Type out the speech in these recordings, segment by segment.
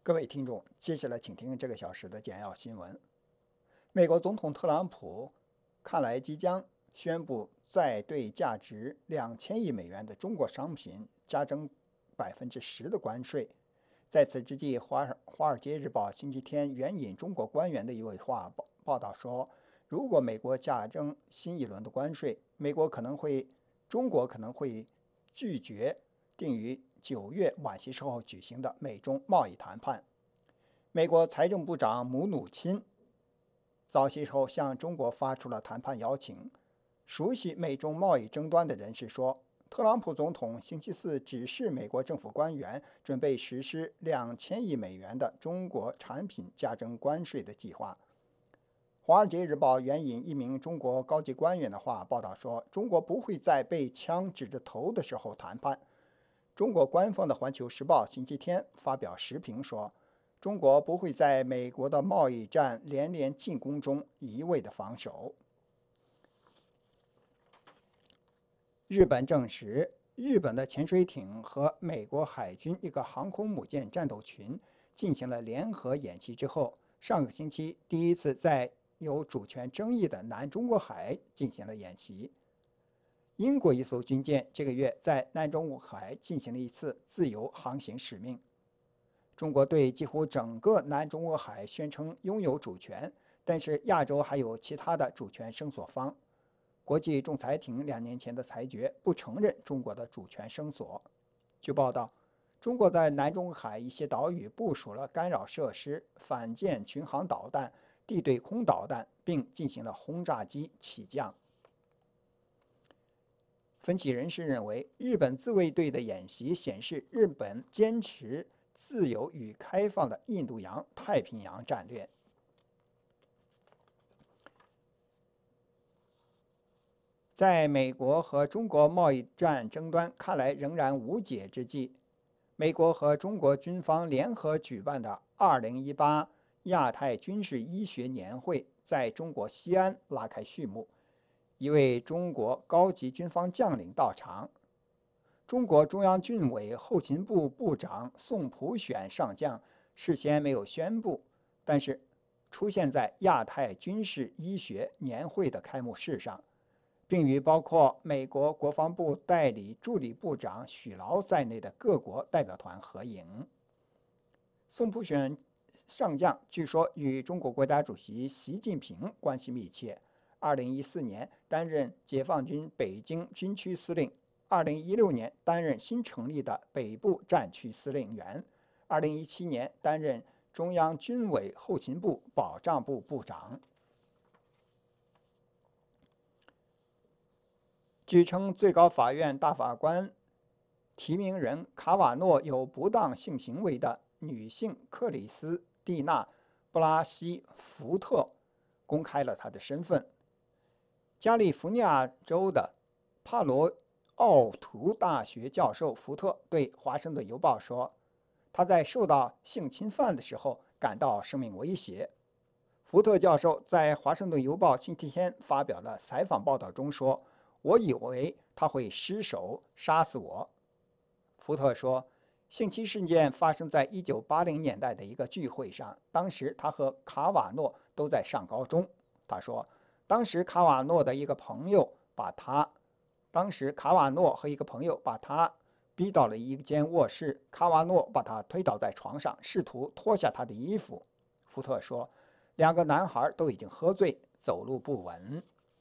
各位听众，接下来请听这个小时的简要新闻。美国总统特朗普看来即将宣布再对价值2000亿美元的中国商品加征10%的关税。在此之际，华尔街日报星期天援引中国官员的一位话报道说，如果美国加征新一轮的关税，中国可能会拒绝定于9月晚些时候举行的美中贸易谈判。美国财政部长姆努钦早些时候向中国发出了谈判邀请。熟悉美中贸易争端的人士说，特朗普总统星期四指示美国政府官员准备实施2000亿美元的中国产品加征关税的计划。华尔街日报援引一名中国高级官员的话报道说，中国不会在被枪指着头的时候谈判。中国官方的《环球时报》星期天发表时评说，中国不会在美国的贸易战连连进攻中一味的防守。日本证实，日本的潜水艇和美国海军一个航空母舰战斗群进行了联合演习之后，上个星期第一次在有主权争议的南中国海进行了演习。英国一艘军舰这个月在南中国海进行了一次自由航行使命。中国对几乎整个南中国海宣称拥有主权，但是亚洲还有其他的主权声索方。国际仲裁庭2年前的裁决不承认中国的主权声索。据报道，中国在南中国海一些岛屿部署了干扰设施、反舰巡航导弹、地对空导弹，并进行了轰炸机起降。分析人士认为，日本自卫队的演习显示日本坚持自由与开放的印度洋太平洋战略。在美国和中国贸易战争端看来仍然无解之际，美国和中国军方联合举办的2018亚太军事医学年会在中国西安拉开序幕。一位中国高级军方将领到场。中国中央军委后勤部部长宋普选上将事先没有宣布，但是出现在亚太军事医学年会的开幕式上，并与包括美国国防部代理助理部长许劳在内的各国代表团合影。宋普选上将据说与中国国家主席习近平关系密切。2014年担任解放军北京军区司令，2016年担任新成立的北部战区司令员，2017年担任中央军委后勤部保障部部长。据称，最高法院大法官提名人卡瓦诺有不当性行为的女性克里斯蒂娜·布拉西福特公开了她的身份。加利福尼亚州的帕罗奥图大学教授福特对《华盛顿邮报》说，他在受到性侵犯的时候感到生命威胁。福特教授在《华盛顿邮报》星期天发表的采访报道中说，我以为他会失手杀死我。福特说，性侵事件发生在1980年代的一个聚会上，当时他和卡瓦诺都在上高中。他说，当时卡瓦诺和一个朋友把他逼到了一间卧室，卡瓦诺把他推倒在床上，试图脱下他的衣服。福特说，2个男孩都已经喝醉，走路不稳。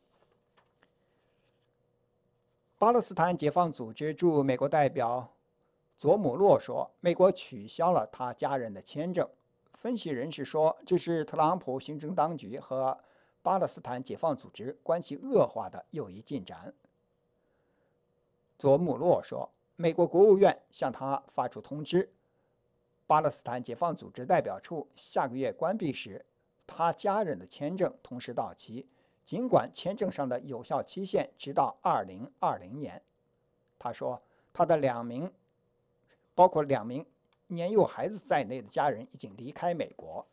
巴勒斯坦解放组织驻美国代表佐姆洛说，美国取消了他家人的签证。分析人士说，这是特朗普行政当局和巴勒斯坦解放组织关系恶化的又一进展。佐姆洛说，美国国务院向他发出通知，巴勒斯坦解放组织代表处下个月关闭时，他家人的签证同时到期，尽管签证上的有效期限直到2020年。他说，他的包括2名年幼孩子在内的家人已经离开美国。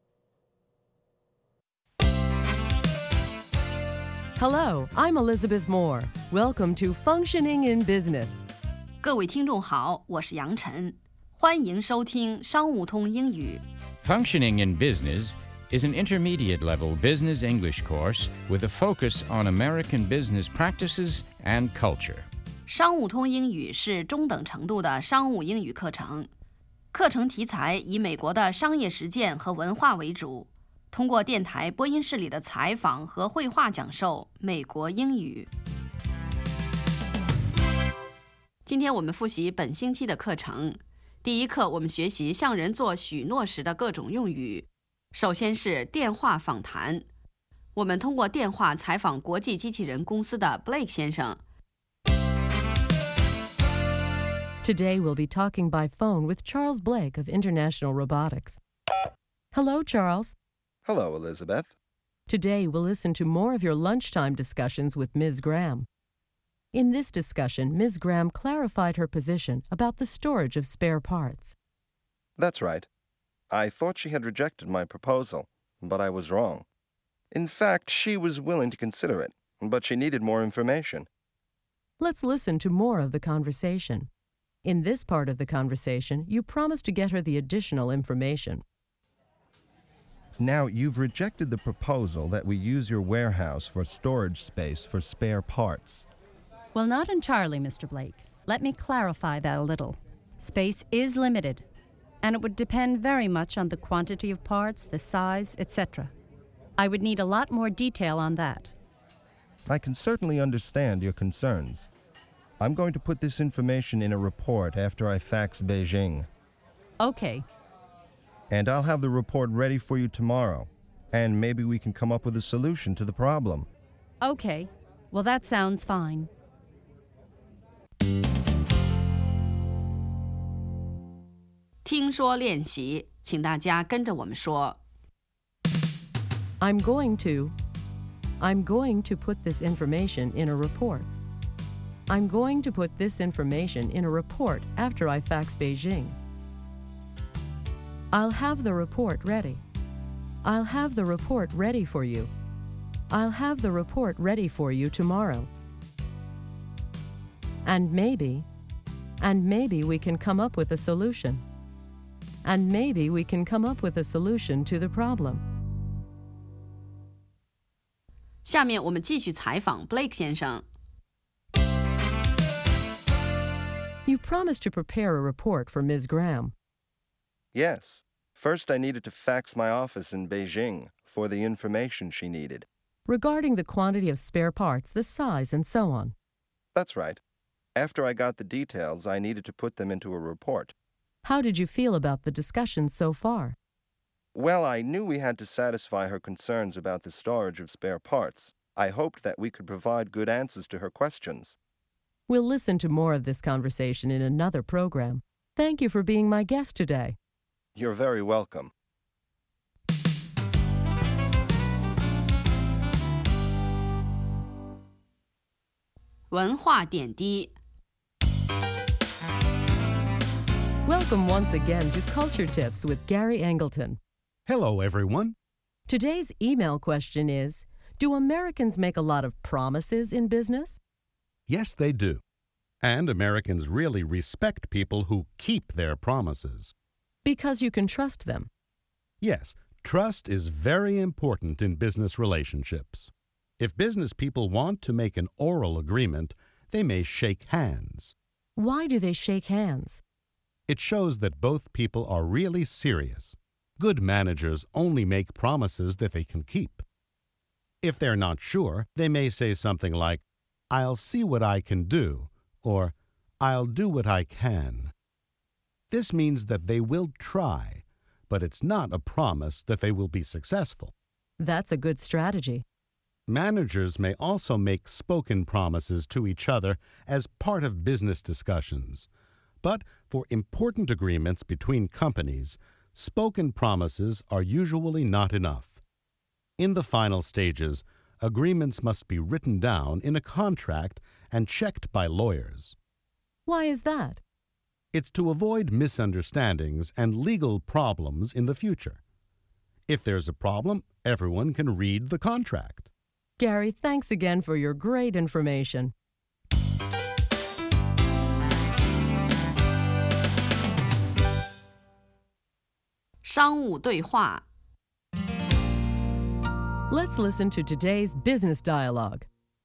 Hello, I'm Elizabeth Moore. Welcome to Functioning in Business. 各位听众好，我是杨晨， 欢迎收听商务通英语。 Functioning in Business is an intermediate-level business English course with a focus on American business practices and culture. 商务通英语是中等程度的商务英语课程，课程题材以美国的商业实践和文化为主，通过电台播音室里的采访和绘画讲授美国英语。今天我们复习本星期的课程。第一课，我们学习向人做许诺时的各种用语。首先是电话访谈。我们通过电话采访国际机器人公司的 Blake 先生。 Today we'll be talking by phone with Charles Blake of International Robotics. Hello, Charles. Hello, Elizabeth. Today we'll listen to more of your lunchtime discussions with Ms. Graham. In this discussion, Ms. Graham clarified her position about the storage of spare parts. That's right. I thought she had rejected my proposal, but I was wrong. In fact, she was willing to consider it, but she needed more information. Let's listen to more of the conversation. In this part of the conversation, you promised to get her the additional information. Now, you've rejected the proposal that we use your warehouse for storage space for spare parts. Well, not entirely, Mr. Blake. Let me clarify that a little. Space is limited, and it would depend very much on the quantity of parts, the size, etc. I would need a lot more detail on that. I can certainly understand your concerns. I'm going to put this information in a report after I fax Beijing. Okay. And I'll have the report ready for you tomorrow, and maybe we can come up with a solution to the problem. Okay. Well, that sounds fine. 听说练习，请大家跟着我们说。 I'm going to put this information in a report. I'm going to put this information in a report after I fax Beijing. I'll have the report ready. I'll have the report ready for you. I'll have the report ready for you tomorrow. And maybe we can come up with a solution. And maybe we can come up with a solution to the problem. 下面我们继续采访 Blake 先生。 You promised to prepare a report for Ms. Graham. Yes. First, I needed to fax my office in Beijing for the information she needed. Regarding the quantity of spare parts, the size, and so on. That's right. After I got the details, I needed to put them into a report. How did you feel about the discussions so far? Well, I knew we had to satisfy her concerns about the storage of spare parts. I hoped that we could provide good answers to her questions. We'll listen to more of this conversation in another program. Thank you for being my guest today. You're very welcome. 文化点滴。 Welcome once again to Culture Tips with Gary Angleton. Hello, everyone. Today's email question is, do Americans make a lot of promises in business? Yes, they do. And Americans really respect people who keep their promises. Because you can trust them. Yes, trust is very important in business relationships. If business people want to make an oral agreement, they may shake hands. Why do they shake hands? It shows that both people are really serious. Good managers only make promises that they can keep. If they're not sure, they may say something like, "I'll see what I can do," or "I'll do what I can." This means that they will try, but it's not a promise that they will be successful. That's a good strategy. Managers may also make spoken promises to each other as part of business discussions. But for important agreements between companies, spoken promises are usually not enough. In the final stages, agreements must be written down in a contract and checked by lawyers. Why is that? It's to avoid misunderstandings and legal problems in the future. If there's a problem, everyone can read the contract. Gary, thanks again for your great information. 商务对话。 Let's listen to today's business dialogue.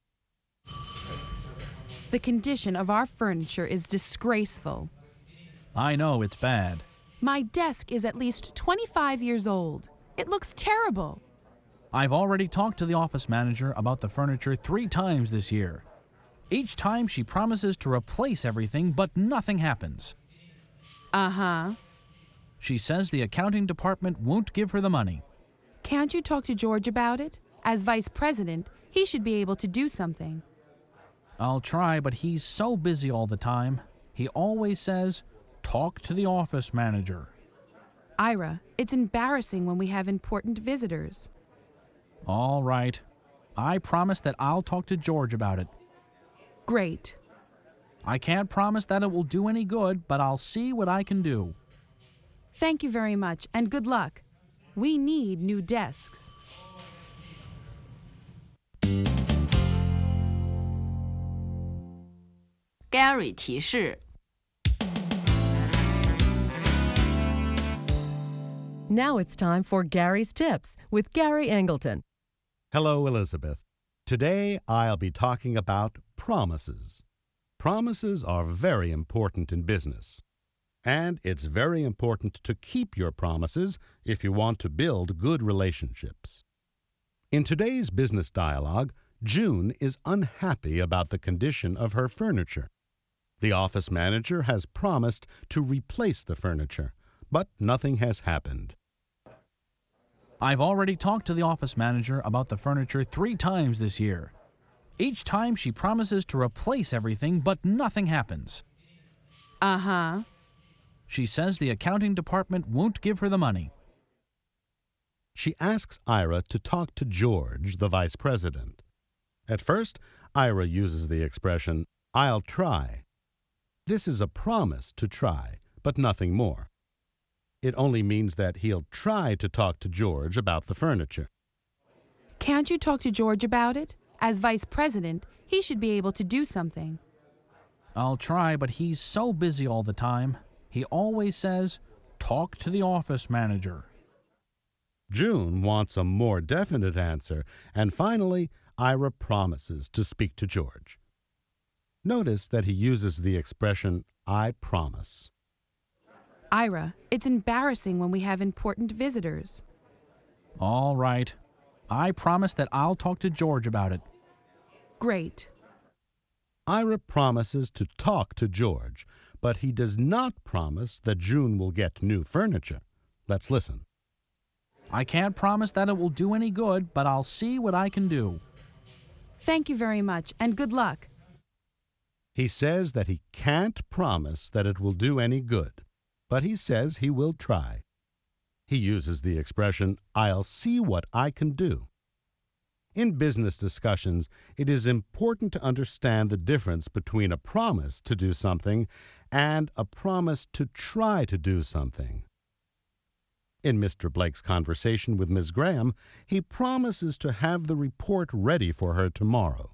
The condition of our furniture is disgraceful. I know it's bad. My desk is at least 25 years old. It looks terrible. I've already talked to the office manager about the furniture 3 times this year. Each time she promises to replace everything, but nothing happens. Uh-huh. She says the accounting department won't give her the money. Can't you talk to George about it? As vice president, he should be able to do something. I'll try, but he's so busy all the time. He always says, talk to the office manager. Ira, it's embarrassing when we have important visitors. All right. I promise that I'll talk to George about it. Great. I can't promise that it will do any good, but I'll see what I can do. Thank you very much, and good luck. We need new desks. Gary 提示 Now it's time for Gary's Tips with Gary Angleton. Hello, Elizabeth. Today I'll be talking about promises. Promises are very important in business. And it's very important to keep your promises if you want to build good relationships. In today's business dialogue, June is unhappy about the condition of her furniture. The office manager has promised to replace the furniture, but nothing has happened. I've already talked to the office manager about the furniture 3 times this year. Each time she promises to replace everything, but nothing happens. Uh-huh. She says the accounting department won't give her the money. She asks Ira to talk to George, the vice president. At first, Ira uses the expression, I'll try. This is a promise to try, but nothing more. It only means that he'll try to talk to George about the furniture. Can't you talk to George about it? As vice president, he should be able to do something. I'll try, but he's so busy all the time. He always says, talk to the office manager. June wants a more definite answer, and finally, Ira promises to speak to George. Notice that he uses the expression, I promise. Ira, it's embarrassing when we have important visitors. All right. I promise that I'll talk to George about it. Great. Ira promises to talk to George, but he does not promise that June will get new furniture. Let's listen. I can't promise that it will do any good, but I'll see what I can do. Thank you very much, and good luck. He says that he can't promise that it will do any good, but he says he will try. He uses the expression, I'll see what I can do. In business discussions, it is important to understand the difference between a promise to do something and a promise to try to do something. In Mr. Blake's conversation with Ms. Graham, he promises to have the report ready for her tomorrow.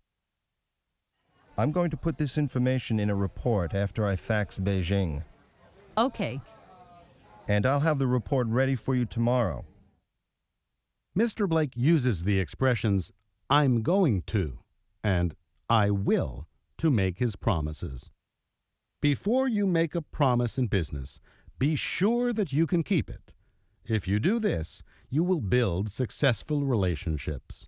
I'm going to put this information in a report after I fax Beijing. Okay. And I'll have the report ready for you tomorrow. Mr. Blake uses the expressions, I'm going to, and I will, to make his promises. Before you make a promise in business, be sure that you can keep it. If you do this, you will build successful relationships.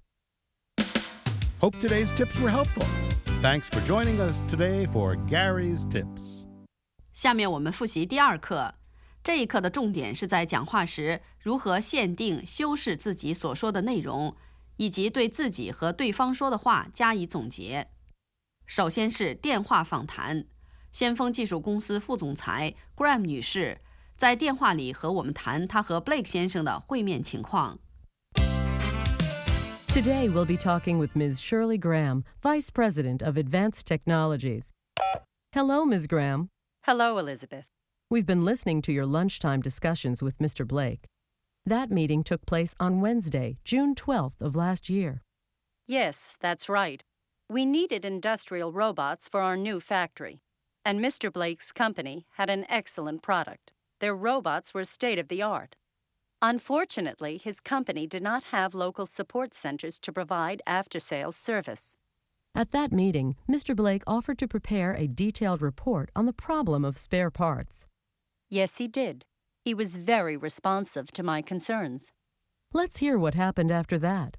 Hope today's tips were helpful. Thanks for joining us today for Gary's Tips. 下面我们复习第2课。这一课的重点是在讲话时如何限定、修饰自己所说的内容，以及对自己和对方说的话加以总结。首先是电话访谈。先锋技术公司副总裁 Graham 女士在电话里和我们谈她和 Blake 先生的会面情况。 Today we'll be talking with Ms. Shirley Graham, Vice President of Advanced Technologies. Hello, Ms. Graham. Hello, Elizabeth. We've been listening to your lunchtime discussions with Mr. Blake. That meeting took place on Wednesday, June 12th of last year. Yes, that's right. We needed industrial robots for our new factory, and Mr. Blake's company had an excellent product. Their robots were state-of-the-art. Unfortunately, his company did not have local support centers to provide after-sales service. At that meeting, Mr. Blake offered to prepare a detailed report on the problem of spare parts. Yes, he did. He was very responsive to my concerns. Let's hear what happened after that.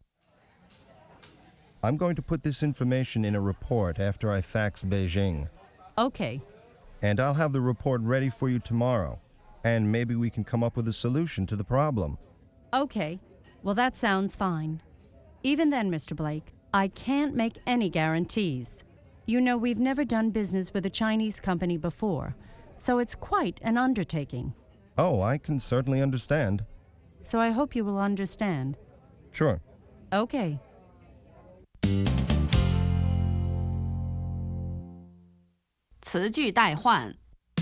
I'm going to put this information in a report after I fax Beijing. Okay. And I'll have the report ready for you tomorrow. And maybe we can come up with a solution to the problem. Okay. Well, that sounds fine. Even then, Mr. Blake, I can't make any guarantees. You know, we've never done business with a Chinese company before, so it's quite an undertaking. Oh, I can certainly understand. So I hope you will understand. Sure. Okay. 词句代换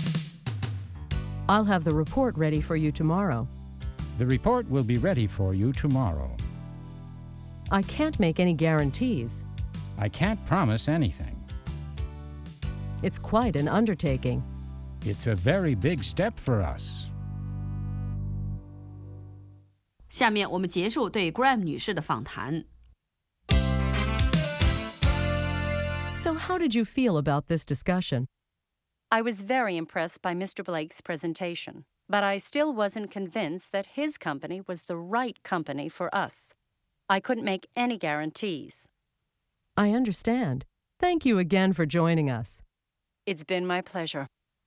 I'll have the report ready for you tomorrow. The report will be ready for you tomorrow. I can't make any guarantees. I can't promise anything. It's quite an undertaking. It's a very big step for us. 下面我们结束对 Graham 女士的访谈。 So how did you feel about this discussion? I was very impressed by Mr. Blake's presentation, but I still wasn't convinced that his company was the right company for us. I couldn't make any guarantees. I understand. Thank you again for joining us. It's been my pleasure.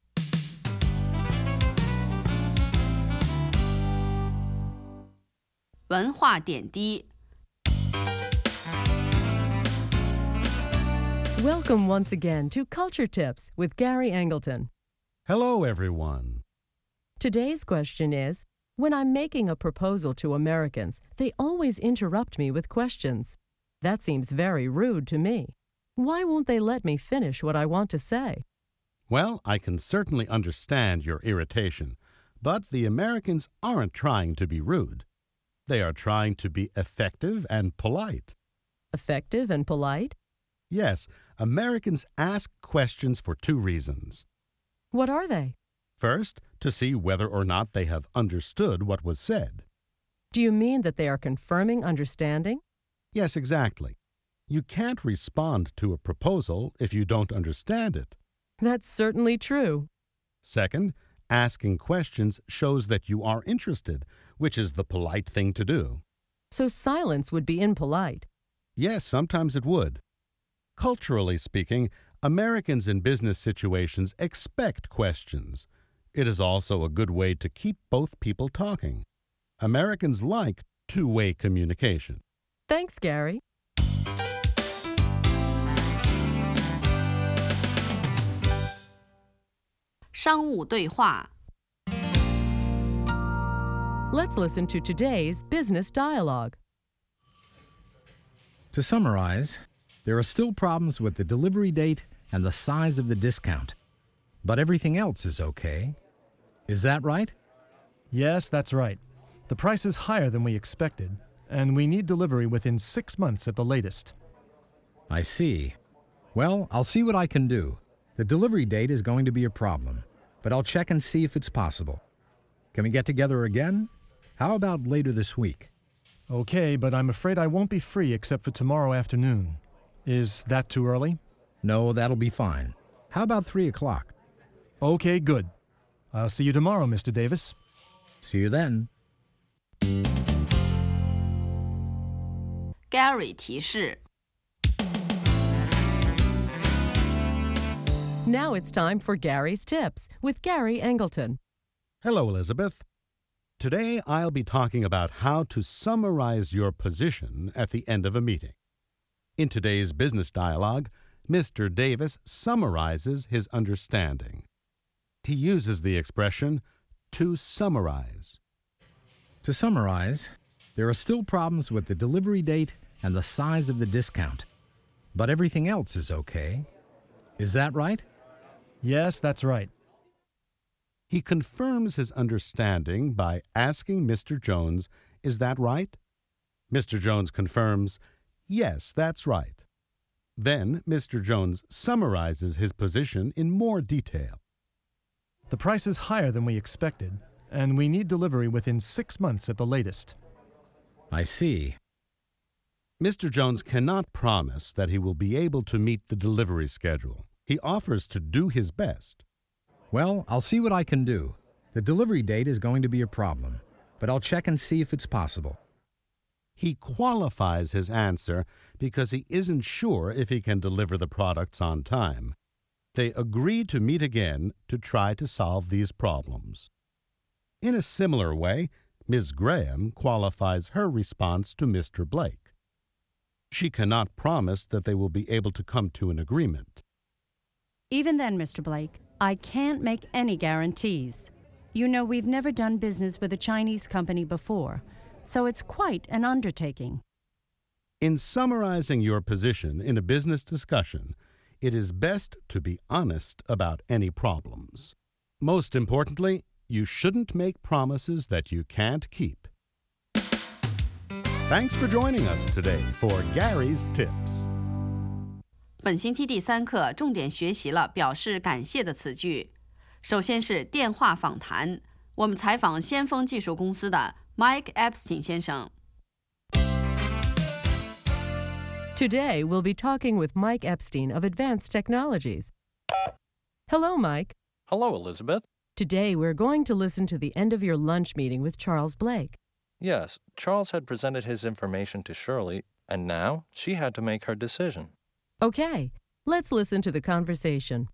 文化点滴 Welcome once again to Culture Tips with Gary Angleton. Hello, everyone. Today's question is, when I'm making a proposal to Americans, they always interrupt me with questions. That seems very rude to me. Why won't they let me finish what I want to say? Well, I can certainly understand your irritation, but the Americans aren't trying to be rude. They are trying to be effective and polite. Effective and polite? Yes, Americans ask questions for two reasons. What are they? First, to see whether or not they have understood what was said. Do you mean that they are confirming understanding? Yes, exactly. You can't respond to a proposal if you don't understand it. That's certainly true. Second, asking questions shows that you are interested, which is the polite thing to do. So silence would be impolite. Yes, sometimes it would. Culturally speaking, Americans in business situations expect questions. It is also a good way to keep both people talking. Americans like two-way communication. Thanks, Gary. 商务对话 Let's listen to today's business dialogue. To summarize, there are still problems with the delivery date and the size of the discount. But everything else is okay. Is that right? Yes, that's right. The price is higher than we expected, and we need delivery within 6 months at the latest. I see. Well, I'll see what I can do. The delivery date is going to be a problem, but I'll check and see if it's possible. Can we get together again? How about later this week? Okay, but I'm afraid I won't be free except for tomorrow afternoon. Is that too early? No, that'll be fine. How about 3 o'clock? Okay, good. I'll see you tomorrow, Mr. Davis. See you then. Gary 提示 Now it's time for Gary's Tips with Gary Angleton. Hello, Elizabeth. Today I'll be talking about how to summarize your position at the end of a meeting. In today's business dialogue, Mr. Davis summarizes his understanding. He uses the expression, to summarize. To summarize, there are still problems with the delivery date and the size of the discount. But everything else is okay. Is that right? Yes, that's right. He confirms his understanding by asking Mr. Jones, "Is that right?" Mr. Jones confirms, "Yes, that's right." Then Mr. Jones summarizes his position in more detail. The price is higher than we expected, and we need delivery within 6 months at the latest. I see. Mr. Jones cannot promise that he will be able to meet the delivery schedule. He offers to do his best. Well, I'll see what I can do. The delivery date is going to be a problem, but I'll check and see if it's possible. He qualifies his answer because he isn't sure if he can deliver the products on time. They agree to meet again to try to solve these problems. In a similar way, Ms. Graham qualifies her response to Mr. Blake. She cannot promise that they will be able to come to an agreement. Even then, Mr. Blake, I can't make any guarantees. You know, we've never done business with a Chinese company before, so it's quite an undertaking. In summarizing your position in a business discussion, it is best to be honest about any problems. Most importantly, you shouldn't make promises that you can't keep. Thanks for joining us today for Gary's Tips. 本星期第3课重点学习了表示感谢的词句。首先是电话访谈，我们采访先锋技术公司的 Mike Epstein 先生。 Today, we'll be talking with Mike Epstein of Advanced Technologies. Hello, Mike. Hello, Elizabeth. Today, we're going to listen to the end of your lunch meeting with Charles Blake. Yes, Charles had presented his information to Shirley, and now she had to make her decision. Okay, let's listen to the conversation.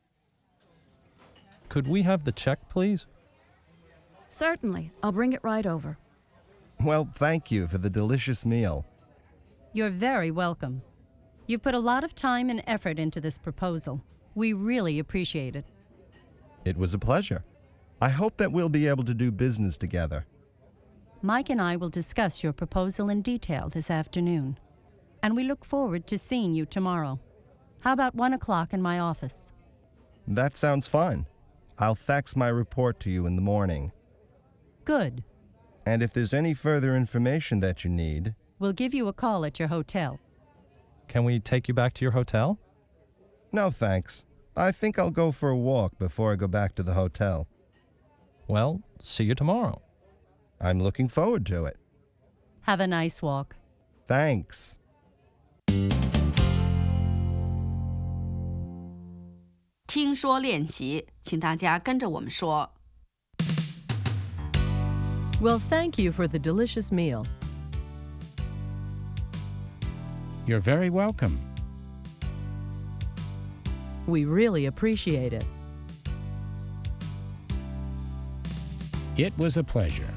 Could we have the check, please? Certainly. I'll bring it right over. Well, thank you for the delicious meal. You're very welcome. You've put a lot of time and effort into this proposal. We really appreciate it. It was a pleasure. I hope that we'll be able to do business together. Mike and I will discuss your proposal in detail this afternoon, and we look forward to seeing you tomorrow. How about 1 o'clock in my office? That sounds fine. I'll fax my report to you in the morning. Good. And if there's any further information that you need, we'll give you a call at your hotel. Can we take you back to your hotel? No, thanks. I think I'll go for a walk before I go back to the hotel. Well, see you tomorrow. I'm looking forward to it. Have a nice walk. Thanks. "听说练习，请大家跟着我们说。 Well, thank you for the delicious meal. You're very welcome. We really appreciate it. It was a pleasure.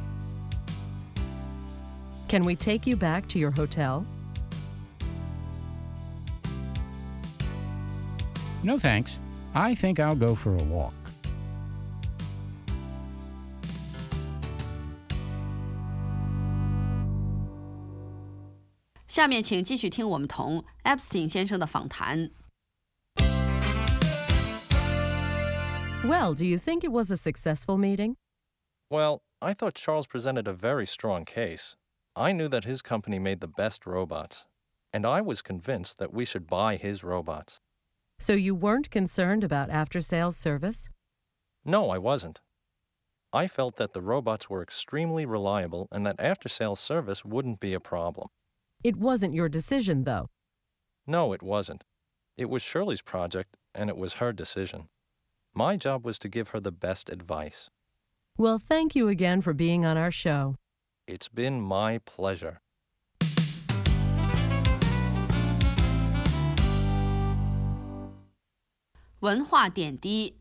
Can we take you back to your hotel? No thanks. I think I'll go for a walk. 下面请继续听我们同 Epstein 先生的访谈。 Well, do you think it was a successful meeting? Well, I thought Charles presented a very strong case. I knew that his company made the best robots, and I was convinced that we should buy his robots. So you weren't concerned about after-sales service? No, I wasn't. I felt that the robots were extremely reliable and that after-sales service wouldn't be a problem. It wasn't your decision, though. No, it wasn't. It was Shirley's project, and it was her decision. My job was to give her the best advice. Well, thank you again for being on our show. It's been my pleasure. "文化点滴。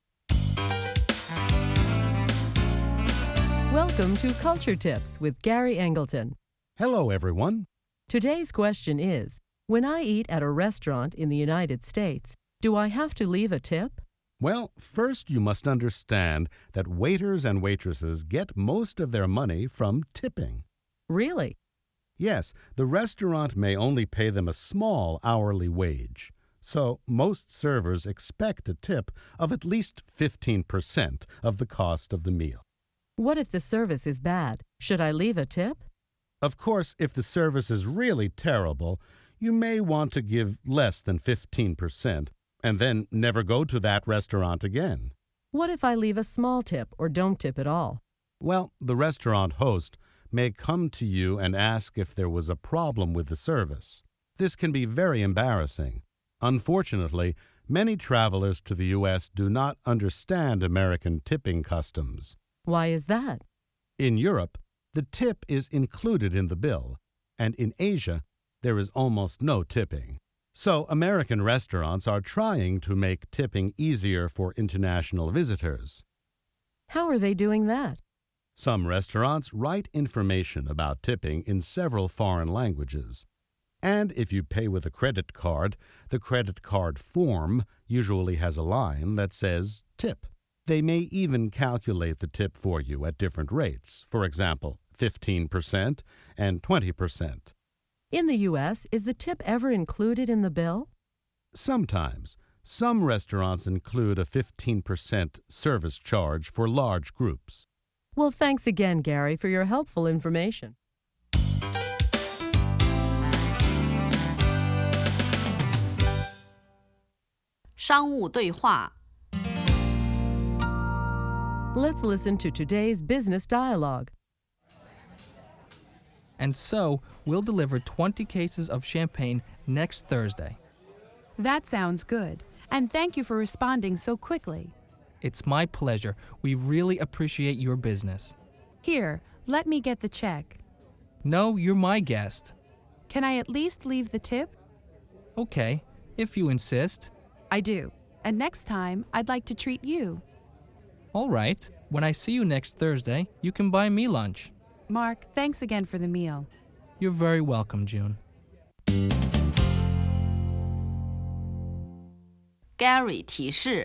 Welcome to Culture Tips with Gary Angleton. Hello, everyone. Today's question is, when I eat at a restaurant in the United States, do I have to leave a tip? Well, first you must understand that waiters and waitresses get most of their money from tipping. Really? Yes, the restaurant may only pay them a small hourly wage. So most servers expect a tip of at least 15% of the cost of the meal. What if the service is bad? Should I leave a tip? Of course, if the service is really terrible, you may want to give less than 15% and then never go to that restaurant again. What if I leave a small tip or don't tip at all? Well, the restaurant host may come to you and ask if there was a problem with the service. This can be very embarrassing. Unfortunately, many travelers to the U.S. do not understand American tipping customs. Why is that? In Europe, the tip is included in the bill, and in Asia, there is almost no tipping. So American restaurants are trying to make tipping easier for international visitors. How are they doing that? Some restaurants write information about tipping in several foreign languages. And if you pay with a credit card, the credit card form usually has a line that says tip. They may even calculate the tip for you at different rates, for example, 15% and 20%. In the U.S., is the tip ever included in the bill? Sometimes. Some restaurants include a 15% service charge for large groups. Well, thanks again, Gary, for your helpful information. 商务对话 Let's listen to today's business dialogue. And so, we'll deliver 20 cases of champagne next Thursday. That sounds good. And thank you for responding so quickly. It's my pleasure. We really appreciate your business. Here, let me get the check. No, you're my guest. Can I at least leave the tip? Okay, if you insist. I do. And next time, I'd like to treat you. All right. When I see you next Thursday, you can buy me lunch. Mark, thanks again for the meal. You're very welcome, June. Gary 提示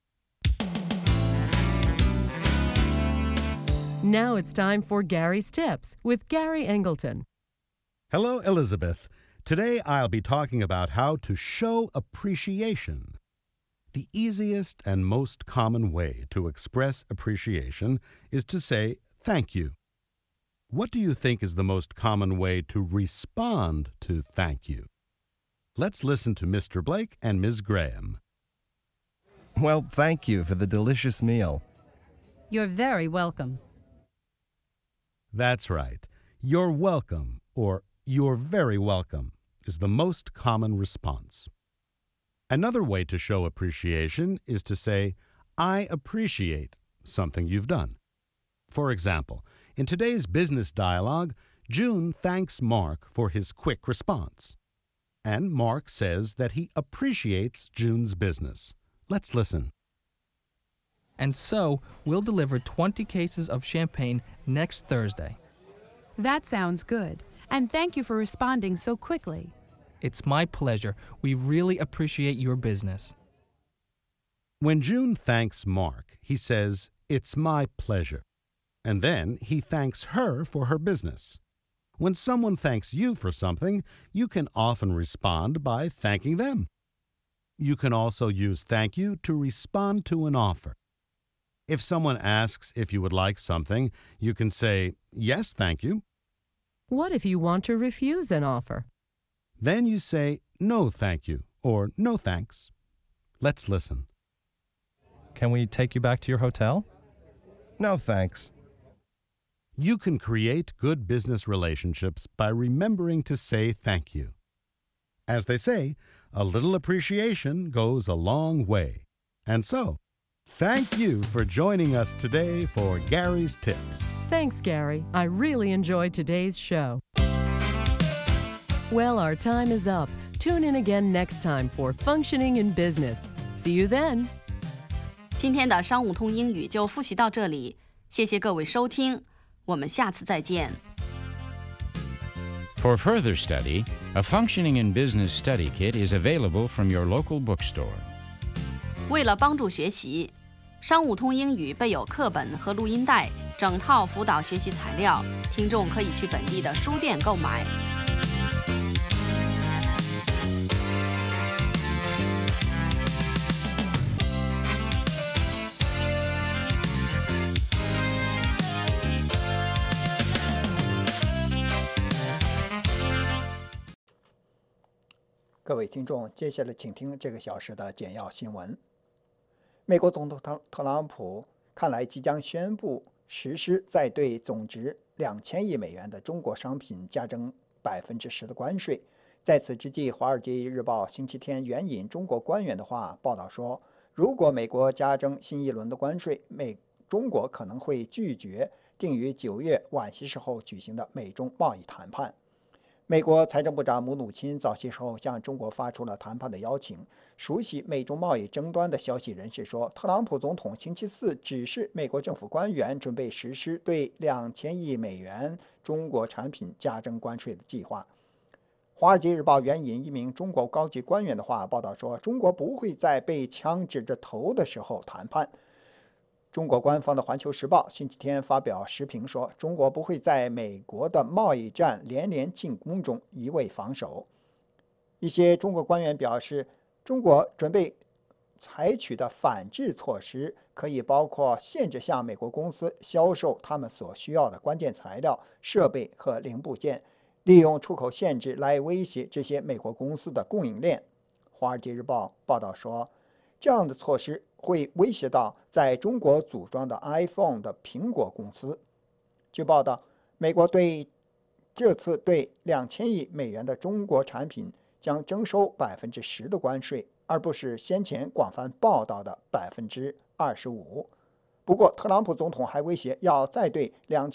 Now it's time for Gary's Tips with Gary Engleton. Hello, Elizabeth. Today I'll be talking about how to show appreciation. The easiest and most common way to express appreciation is to say thank you. What do you think is the most common way to respond to thank you? Let's listen to Mr. Blake and Ms. Graham. Well, thank you for the delicious meal. You're very welcome. That's right. You're welcome, or you're very welcome, is the most common response. Another way to show appreciation is to say, I appreciate something you've done. For example, in today's business dialogue, June thanks Mark for his quick response. And Mark says that he appreciates June's business. Let's listen. And so, we'll deliver 20 cases of champagne next Thursday. That sounds good. And thank you for responding so quickly. It's my pleasure. We really appreciate your business. When June thanks Mark, he says, it's my pleasure. And then he thanks her for her business. When someone thanks you for something, you can often respond by thanking them. You can also use thank you to respond to an offer. If someone asks if you would like something, you can say, yes, thank you. What if you want to refuse an offer? Then you say, no, thank you, or no, thanks. Let's listen. Can we take you back to your hotel? No, thanks. You can create good business relationships by remembering to say thank you. As they say, a little appreciation goes a long way. And so, thank you for joining us today for Gary's Tips. Thanks, Gary. I really enjoyed today's show. Well, our time is up. Tune in again next time for Functioning in Business. See you then. 今天的商务通英语就复习到这里，谢谢各位收听，我们下次再见。 For further study, a Functioning in Business study kit is available from your local bookstore. 为了帮助学习，商务通英语备有课本和录音带，整套辅导学习材料，听众可以去本地的书店购买。 各位听众，接下来请听这个小时的简要新闻。美国总统特朗普看来即将宣布实施再对总值2000亿美元的中国商品加征10%的关税。在此之际，《华尔街日报》星期天援引中国官员的话报道说，如果美国加征新一轮的关税，中国可能会拒绝定于9月晚些时候举行的美中贸易谈判。美国财政部长姆努钦早些时候向中国发出了谈判的邀请。熟悉美中贸易争端的消息人士说，特朗普总统星期四指示美国政府官员准备实施对2000亿美元中国产品加征关税的计划。华尔街日报援引一名中国高级官员的话报道说，中国不会在被枪指着头的时候谈判。中国官方的《环球时报》星期天发表时评说，中国不会在美国的贸易战连连进攻中一味防守。一些中国官员表示，中国准备采取的反制措施可以包括限制向美国公司销售他们所需要的关键材料、设备和零部件，利用出口限制来威胁这些美国公司的供应链。《华尔街日报》报道说，这样的措施会威胁到在中国组装的 iPhone 的苹果公司。据报道，美国这次对2000亿美元的中国产品将征收10%的关税，而不是先前广泛报道的25%。不过，特朗普总统还威胁要再对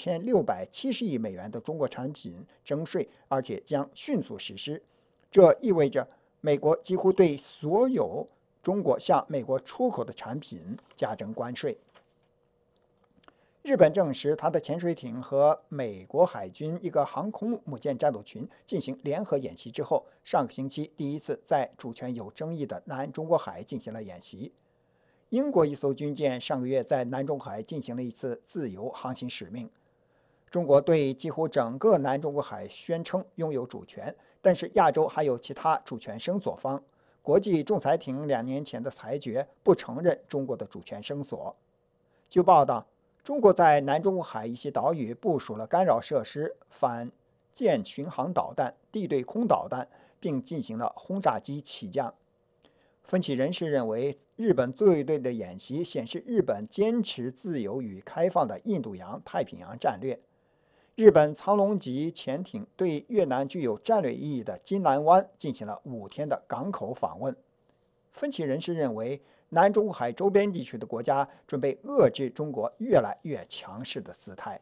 2670亿美元的中国产品征税，而且将迅速实施。这意味着美国几乎对所有中国向美国出口的产品加征关税。日本证实，它的潜水艇和美国海军一个航空母舰战斗群进行联合演习之后，上个星期第一次在主权有争议的南中国海进行了演习。英国一艘军舰上个月在南中国海进行了一次自由航行使命。中国对几乎整个南中国海宣称拥有主权，但是亚洲还有其他主权声索方。国际仲裁庭2年前的裁决不承认中国的主权声索。据报道，中国在南中国海一些岛屿部署了干扰设施、反舰巡航导弹、地对空导弹，并进行了轰炸机起降。分析人士认为，日本自卫队的演习显示日本坚持自由与开放的印度洋太平洋战略。日本苍龙级潜艇对越南具有战略意义的金兰湾进行了5天的港口访问。分析人士认为，南中国海周边地区的国家准备遏制中国越来越强势的姿态。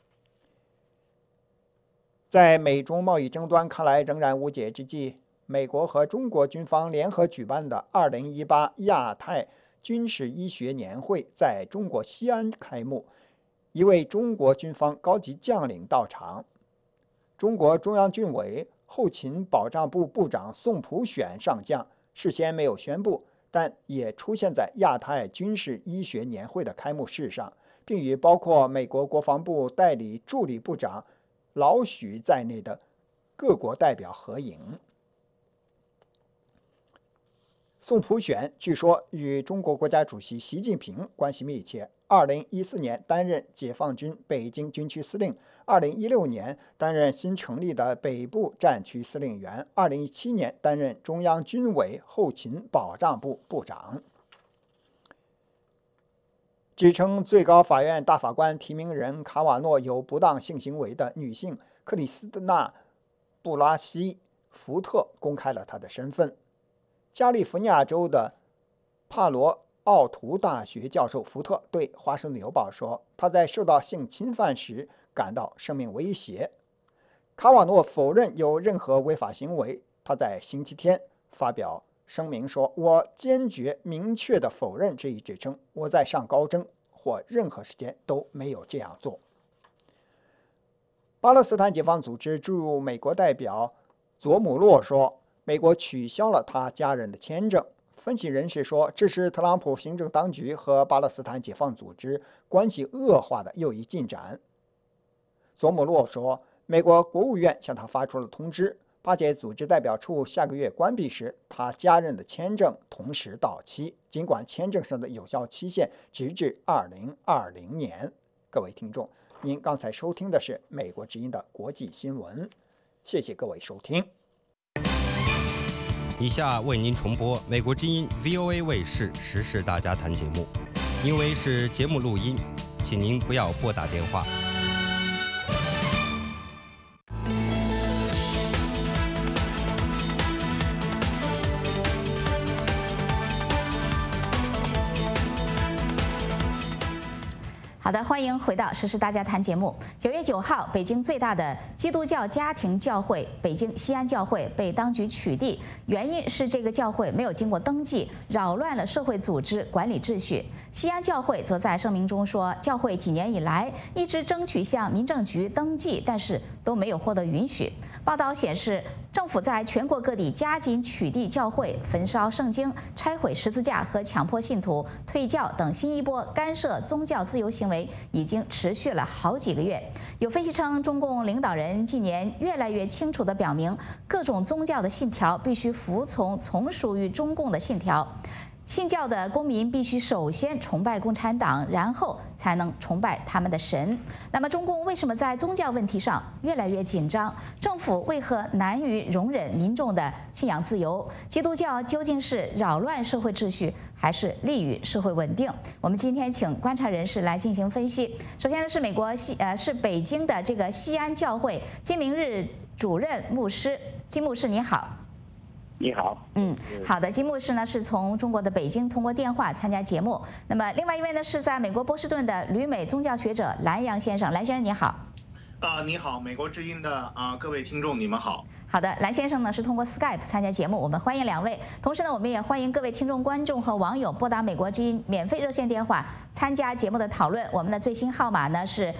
在美中贸易争端看来仍然无解之际，美国和中国军方联合举办的2018亚太军事医学年会在中国西安开幕。一位中国军方高级将领到场。中国中央军委后勤保障部部长宋普选上将，事先没有宣布，但也出现在亚太军事医学年会的开幕式上，并与包括美国国防部代理助理部长老许在内的各国代表合影。宋普选据说与中国国家主席习近平关系密切，2014年担任解放军北京军区司令，2016年担任新成立的北部战区司令员，2017年担任中央军委后勤保障部部长。指称最高法院大法官提名人卡瓦诺有不当性行为的女性克里斯纳·布拉西·福特公开了她的身份。加利福尼亚州的帕罗奥图大学教授福特对《华盛顿邮报》说，他在受到性侵犯时感到生命威胁。卡瓦诺否认有任何违法行为。他在星期天发表声明说，我坚决明确地否认这一指称，我在上高中或任何时间都没有这样做。巴勒斯坦解放组织驻美国代表佐姆洛说，美国取消了他家人的签证。分析人士说，这是特朗普行政当局和巴勒斯坦解放组织关系恶化的又一进展。佐姆洛说，美国国务院向他发出了通知，巴解组织代表处下个月关闭时，他家人的签证同时到期，尽管签证上的有效期限直至2020年。各位听众，您刚才收听的是美国之音的国际新闻，谢谢各位收听。 以下为您重播美国之音 VOA 卫视时事大家谈节目，因为是节目录音，请请您不要拨打电话。 好的，欢迎回到《时事大家谈》节目。9月9号，北京最大的基督教家庭教会北京西安教会被当局取缔，原因是这个教会没有经过登记，扰乱了社会组织管理秩序。西安教会则在声明中说，教会几年以来一直争取向民政局登记，但是都没有获得允许。报道显示，政府在全国各地加紧取缔教会、焚烧圣经、拆毁十字架和强迫信徒退教等新一波干涉宗教自由行为已经持续了好几个月。有分析称，中共领导人近年越来越清楚地表明，各种宗教的信条必须服从从属于中共的信条。信教的公民必须首先崇拜共产党，然后才能崇拜他们的神。那么，中共为什么在宗教问题上越来越紧张？政府为何难于容忍民众的信仰自由？基督教究竟是扰乱社会秩序，还是利于社会稳定？我们今天请观察人士来进行分析。首先呢是北京的这个西安教会金明日主任牧师金牧师，你好。 你好， 好的，金牧师呢是从中国的北京通过电话参加节目。那么另外一位呢是在美国波士顿的旅美宗教学者蓝洋先生，蓝先生你好。 你好，美国之音的各位听众，你们好。 好的，蓝先生呢是通过 Skype 参加节目，我们欢迎两位。同时呢，我们也欢迎各位听众、观众和网友拨打美国之音免费热线电话参加节目的讨论。我们的最新号码呢是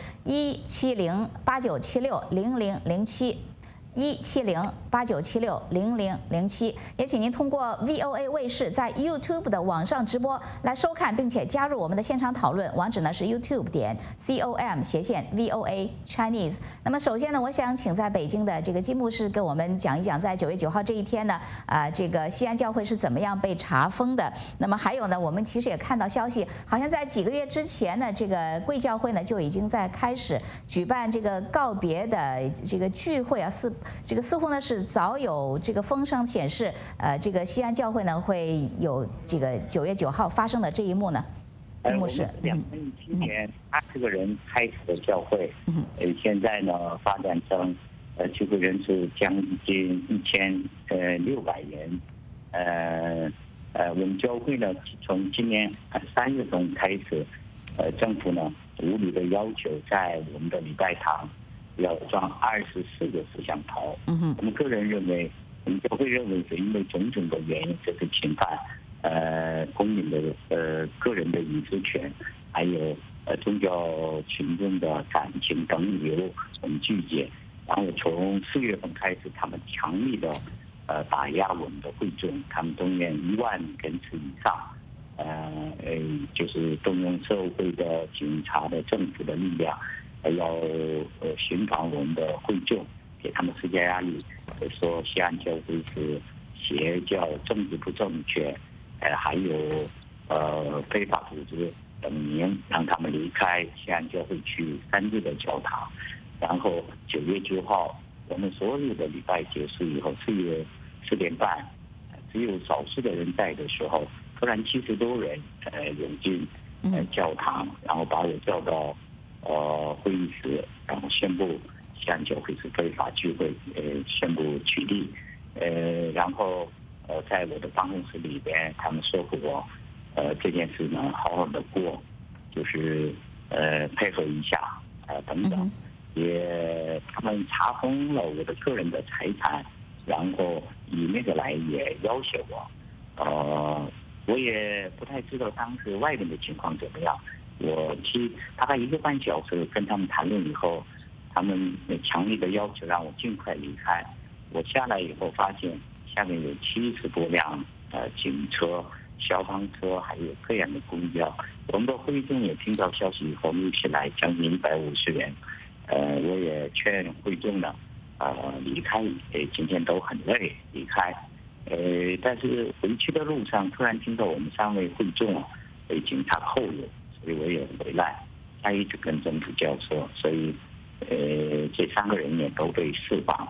17089760007。17089760007，也请您通过 VOA 卫视在 YouTube 的网上直播来收看，并且加入我们的现场讨论。网址呢是 YouTube.com/VOA Chinese。那么首先呢，我想请在北京的这个金牧师给我们讲一讲，在9月9号这一天呢，这个西安教会是怎么样被查封的。那么还有呢，我们其实也看到消息，好像在几个月之前呢，这个贵教会呢就已经在开始举办这个告别的这个聚会啊，这个似乎呢是早有这个风声显示，这个西安教会呢会有这个9月9号发生的这一幕呢。金牧师 ，2017年20个人开始的教会，现在呢发展成聚会人数将近1600人。我们教会呢从今年3月份开始，政府呢无理的要求在我们的礼拜堂要装24个摄像头。我们个人认为，我们教会认为是因为种种的原因，这是侵犯公民的个人的隐私权，还有宗教群众的感情等由我们拒绝。然后从4月份开始，他们强力的打压我们的会众，他们动员1万人次以上，就是动用社会的、警察的、政府的力量。要寻访我们的会众，给他们施加压力，说西安教会是邪教、政治不正确，还有非法组织等名，让他们离开西安教会去3日的教堂。然后9月9号，我们所有的礼拜结束以后，4月4点半，只有少数的人在的时候，突然70多人涌进教堂，然后把我叫到会议室，然后宣布西安教会是非法聚会，宣布取缔，然后在我的办公室里边，他们说服我，这件事呢好好的过，就是配合一下，等等，也他们查封了我的个人的财产，然后以那个来也要挟我，我也不太知道当时外面的情况怎么样。我大概1个半小时跟他们谈论以后，他们强烈的要求让我尽快离开。我下来以后发现下面有70多辆警车、消防车，还有各样的公交。我们的会众也听到消息以后一起来，将近150人。我也劝会众呢，离开，今天都很累，离开。但是回去的路上突然听到我们3位会众被警察扣留。所以我也回来，他一直跟政府交涉，所以这3个人也都被释放。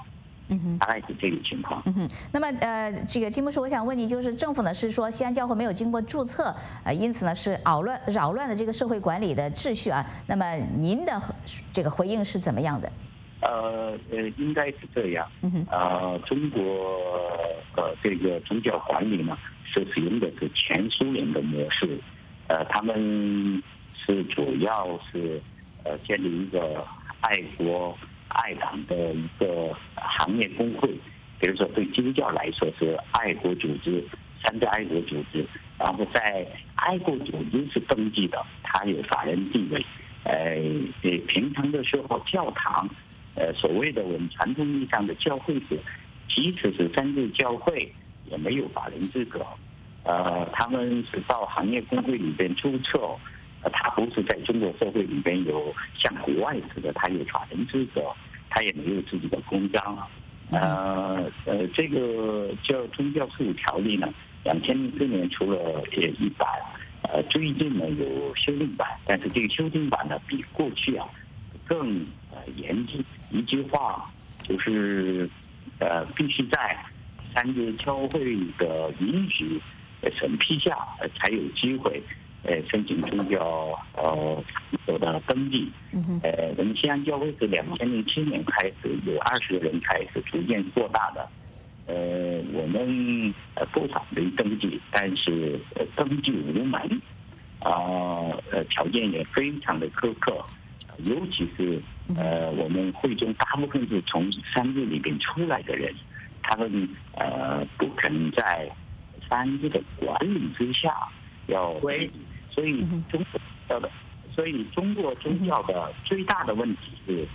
大概是这个情况。 那么这个金牧师，我想问你，就是政府呢是说西安教会没有经过注册，因此呢是扰乱了这个社会管理的秩序啊。那么您的这个回应是怎么样的？ 应该是这样。中国这个宗教管理呢是使用的是前苏联的模式，他们是主要是建立一个爱国爱党的一个行业工会，比如说对基督教来说是爱国组织、三大爱国组织，然后在爱国组织是登记的，它有法人地位。平常的时候教堂，所谓的我们传统意义上的教会是，即使是三日教会也没有法人资格。他们是到行业工会里边注册，他不是在中国社会里边有像国外似的，他有法人资格，他也没有自己的公章。这个叫宗教事务条例呢，2004年出了一版，最近呢有修订版，但是这个修订版呢比过去更严谨。一句话就是，必须在三日教会的允许审批下，才有机会申请宗教场所的登记。我们西安教会是2007年开始有20个人开始逐渐扩大的。我们不反对登记，但是登记无门，条件也非常的苛刻，尤其是我们会中大部分是从三日里边出来的人，他们不肯在三日的管理之下要，所以中国宗教的最大的问题是，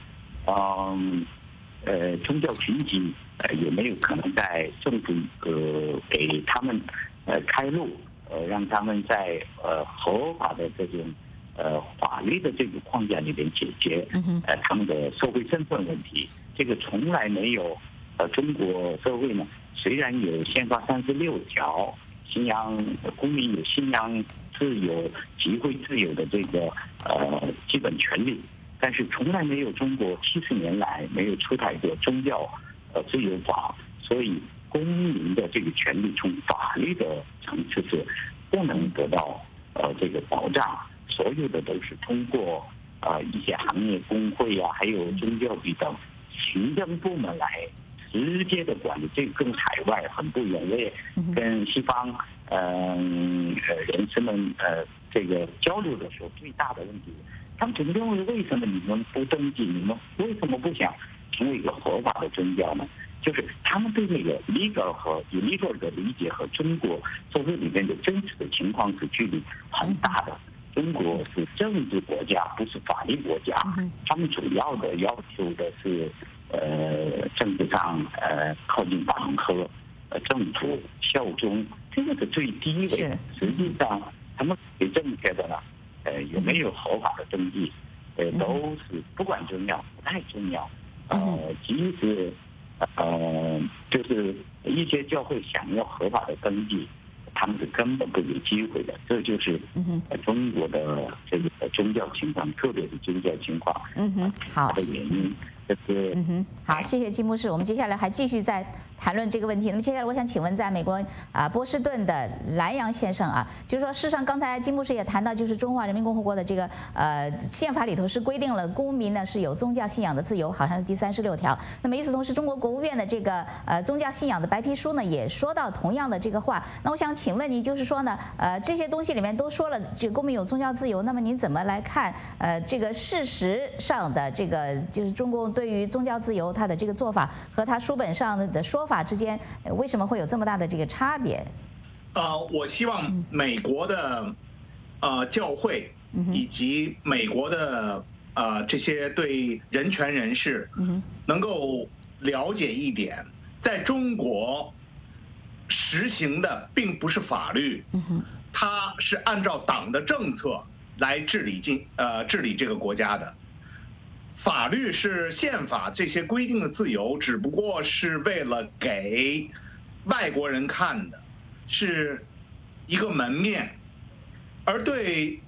宗教群体有没有可能在政府给他们开路，让他们在合法的这种法律的这个框架里边解决他们的社会身份问题。这个从来没有。中国社会呢，虽然有宪法36条，信仰公民有信仰自由、集会自由的这个基本权利，但是从来没有中国70年来没有出台过宗教自由法，所以公民的这个权利从法律的层次是不能得到这个保障，所有的都是通过一些行业工会还有宗教局等行政部门来直接的管理。这个跟海外很不一样，我也跟西方人士们这个交流的时候，最大的问题，他们总认为为什么你们不登记，你们为什么不想成为一个合法的宗教呢？就是他们对那个 legal 和 illegal 的理解和中国社会里面的真实的情况是距离很大的。中国是政治国家，不是法律国家，他们主要的要求的是政治上靠近党和政府效忠，这个是最低位。实际上他们最正确的呢，有没有合法的登记，都是不管重要不太重要。即使就是一些教会想要合法的登记，他们是根本不有机会的。这就是中国的这个宗教情况，特别是宗教情况好的原因。 好，谢谢金牧师。我们接下来还继续再谈论这个问题。那么接下来我想请问，在美国波士顿的蓝洋先生就是说，事实上刚才金牧师也谈到，就是中华人民共和国的这个宪法里头是规定了公民呢是有宗教信仰的自由，好像是第36条。那么与此同时，中国国务院的这个宗教信仰的白皮书呢也说到同样的这个话。那我想请问您，就是说呢，这些东西里面都说了这个公民有宗教自由，那么您怎么来看这个事实上的这个就是中国对于宗教自由它的这个做法和它书本上的说法之间，为什么会有这么大的这个差别？ 我希望美国的教会以及美国的这些对人权人士能够了解一点，在中国实行的并不是法律，它是按照党的政策来治理这个国家的。法律是宪法这些规定的自由，只不过是为了给外国人看的，是一个门面。而对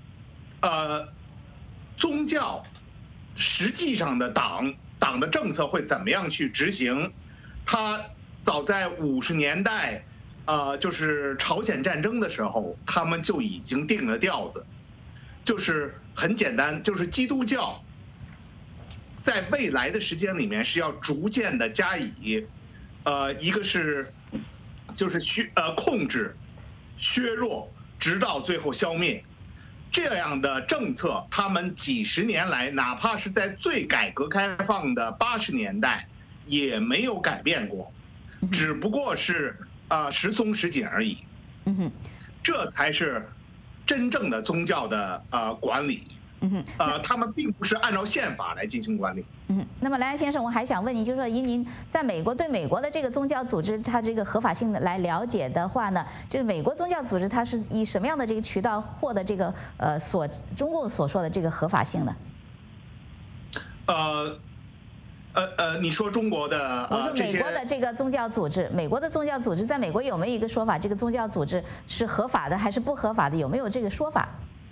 宗教实际上的党的政策会怎么样去执行， 他早在50年代，就是朝鲜战争的时候，他们就已经定了调子，就是很简单，就是基督教在未来的时间里面是要逐渐的加以，一个是就是控制、削弱，直到最后消灭。这样的政策，他们几十年来，哪怕是在最改革开放的80年代，也没有改变过，只不过是时松时紧而已。这才是真正的宗教的管理。他们并不是按照宪法来进行管理。 那么莱安先生，我还想问您，就是说以您在美国对美国的这个宗教组织它这个合法性来了解的话呢，就是美国宗教组织它是以什么样的这个渠道获得这个中共所说的这个合法性呢？ 你说中国的我说美国的这个宗教组织，美国的宗教组织在美国有没有一个说法，这个宗教组织是合法的还是不合法的？有没有这个说法？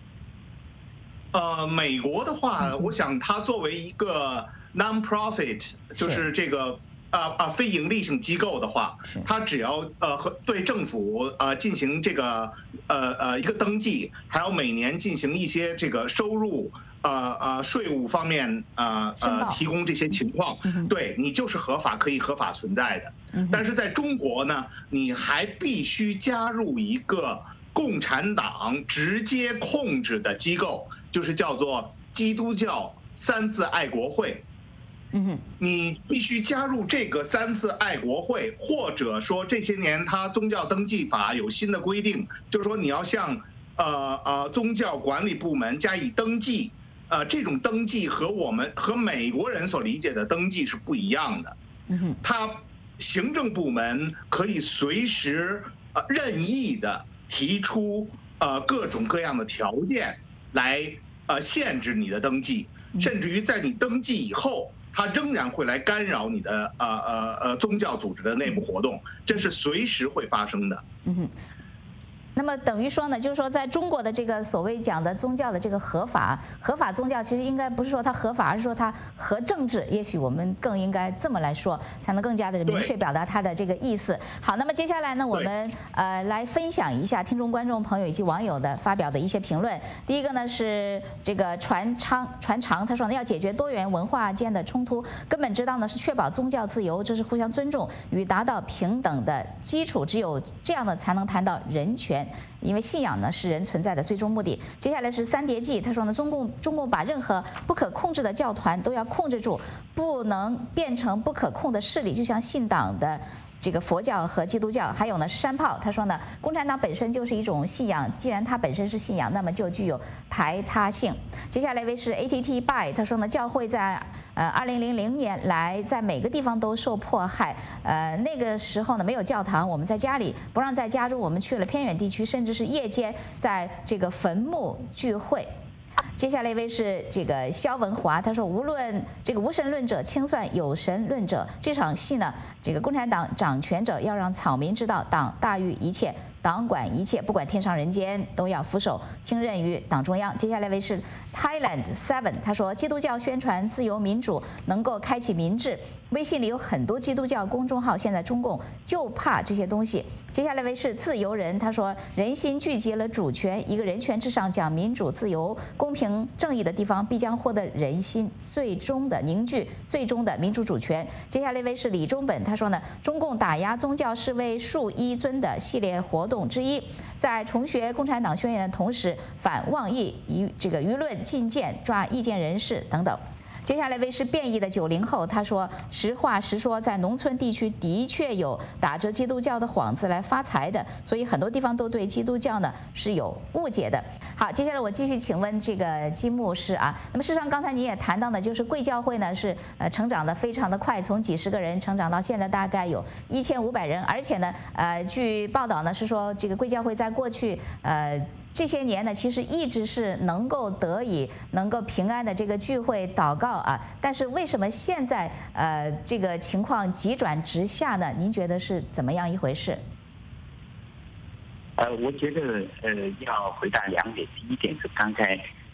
美国的话，我想它作为一个 non-profit， 就是这个非盈利性机构的话，它只要对政府进行这个一个登记，还要每年进行一些这个收入税务方面提供这些情况，对你就是合法可以合法存在的。但是在中国呢，你还必须加入一个共产党直接控制的机构，就是叫做基督教三自爱国会。你必须加入这个三自爱国会，或者说这些年它宗教登记法有新的规定，就是说你要向宗教管理部门加以登记。这种登记和美国人所理解的登记是不一样的。它行政部门可以随时任意的提出各种各样的条件来限制你的登记，甚至于在你登记以后，它仍然会来干扰你的宗教组织的内部活动，这是随时会发生的。 那么等于说呢，就是说在中国的这个所谓讲的宗教的这个合法宗教，其实应该不是说它合法，而是说它合政治。也许我们更应该这么来说，才能更加的明确表达它的这个意思。好，那么接下来呢，我们来分享一下听众、观众朋友以及网友的发表的一些评论。第一个呢是这个传长，他说呢，要解决多元文化间的冲突，根本之道呢是确保宗教自由，这是互相尊重与达到平等的基础，只有这样的才能谈到人权。因为信仰呢是人存在的最终目的。接下来是三叠纪，他说呢，中共把任何不可控制的教团都要控制住，不能变成不可控的势力，就像信党的这个佛教和基督教。还有呢是山炮，他说呢，共产党本身就是一种信仰，既然它本身是信仰，那么就具有排他性。接下来一位是 ATT by， 他说呢，教会在2000年来在每个地方都受迫害，那个时候呢没有教堂，我们在家里，不让再加入，我们去了偏远地区，甚至是夜间在这个坟墓聚会。接下来一位是这个肖文华，他说无论这个无神论者清算有神论者，这场戏呢，这个共产党掌权者要让草民知道，党大于一切，党管一切，不管天上人间，都要俯首听任于党中央。接下来一位是 Thailand 7， 他说基督教宣传自由民主，能够开启民智。微信里有很多基督教公众号，现在中共就怕这些东西。接下来一位是自由人，他说人心聚集了主权，一个人权至上、讲民主、自由、公平、正义的地方，必将获得人心最终的凝聚、最终的民主主权。接下来一位是李忠本，他说呢，中共打压宗教是为树一尊的系列活动之一，在重学共产党宣言的同时，反妄议、这个舆论禁谏、抓意见人士等等。接下来一位是变异的90后，他说实话实说，在农村地区的确有打着基督教的幌子来发财的，所以很多地方都对基督教呢是有误解的。好，接下来我继续请问这个金牧师啊，那么事实上刚才你也谈到呢，就是贵教会呢是成长的非常的快，从几十个人成长到现在大概有1500人，而且呢据报道呢是说这个贵教会在过去这些年呢，其实一直是能够平安的这个聚会祷告啊，但是为什么现在这个情况急转直下呢？您觉得是怎么样一回事？ 我觉得要回答2点，第一点是刚才